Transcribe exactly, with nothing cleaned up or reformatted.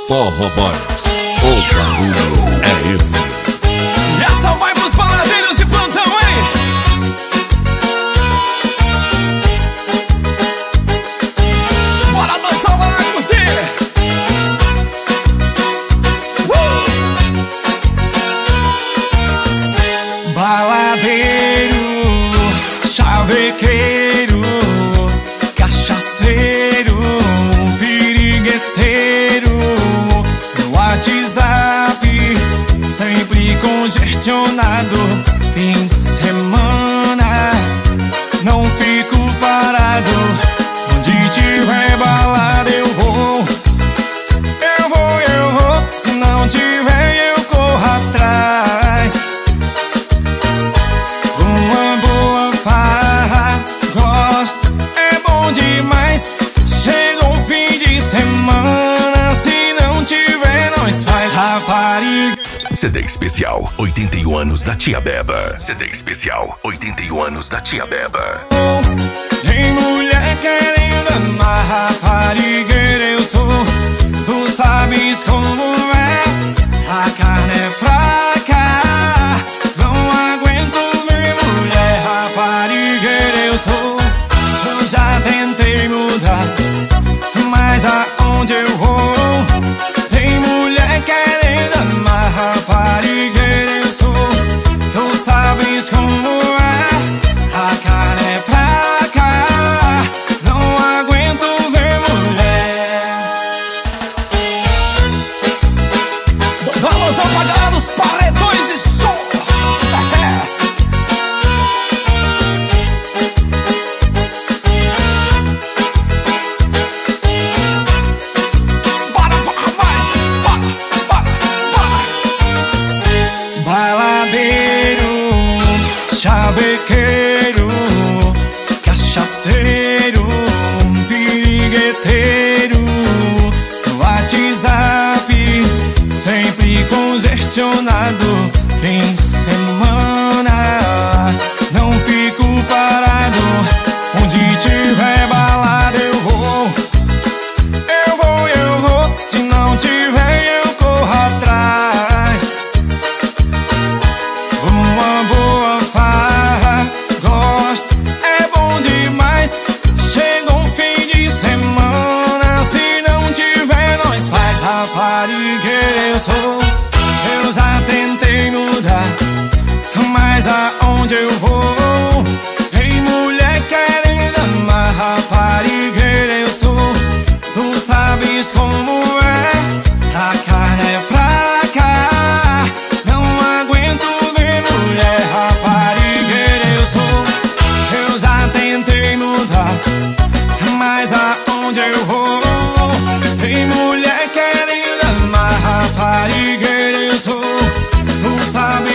Forró Boys, o barulho é esse. E essa vai pros baladeiros de plantão, hein? Bora dançar, bora curtir! Uh! Baladeiro, chavequeiro, cachaceiro, pirigueteiro, no WhatsApp sempre congestionado. Fim de semana não fico parado. Onde tiver balada eu vou, eu vou, eu vou. Se não tiver eu corro atrás. Uma boa farra, gosto, é bom demais. Chegou o fim de semana, se não tiver nós faz rapariga. C D especial oitenta e um anos da Tia Beba. C D especial oitenta e um anos da Tia Beba. Tem mulher querendo amar, raparigueira eu sou. Tu sabes como é, a carne é fraca. Não aguento ver mulher, raparigueira eu sou. Eu já tentei mudar, mas aonde eu vou? Tem mulher querendo amar, raparigueira eu sou. Tu sabes como é, a carne é fraca. Não aguento ver mulher. Dá alusão pra galera dos paredões e som. Bora, bora, mais, bora, bora, bora. Baladeiro, chavequeiro, cachaceiro, pirigueteiro, no WhatsApp sempre congestionado. Fim de semana não fico parado. Onde tiver balada eu vou, eu vou, eu vou. Se não tiver eu corro atrás. Uma boa farra, gosto, é bom demais. Chegou o fim de semana, se não tiver nós faz raparigueira eu sou. Eu já tentei mudar, mas aonde eu vou? Tem mulher querendo amar, raparigueira eu sou. Tu sabes como é, a carne é fraca. Não aguento ver mulher, raparigueira eu sou. Eu já tentei mudar, mas aonde eu vou? Tem mulher querendo amar, raparigueira eu sou. Tu sabes